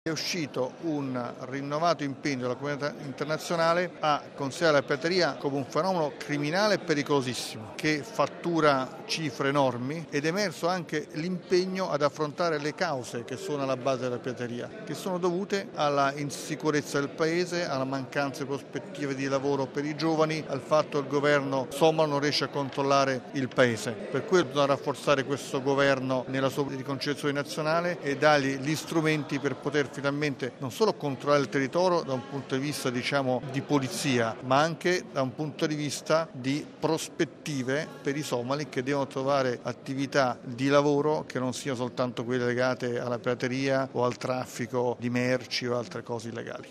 È uscito un rinnovato impegno della comunità internazionale a considerare la pirateria come un fenomeno criminale e pericolosissimo che fattura cifre enormi, ed è emerso anche l'impegno ad affrontare le cause che sono alla base della pirateria, che sono dovute alla insicurezza del paese, alla mancanza di prospettive di lavoro per i giovani, al fatto che il governo somalo non riesce a controllare il paese. Per cui bisogna rafforzare questo governo nella sua riconcezione nazionale e dargli gli strumenti per poter finalmente non solo controllare il territorio da un punto di vista di polizia, ma anche da un punto di vista di prospettive per i somali che devono trovare attività di lavoro che non siano soltanto quelle legate alla pirateria o al traffico di merci o altre cose illegali.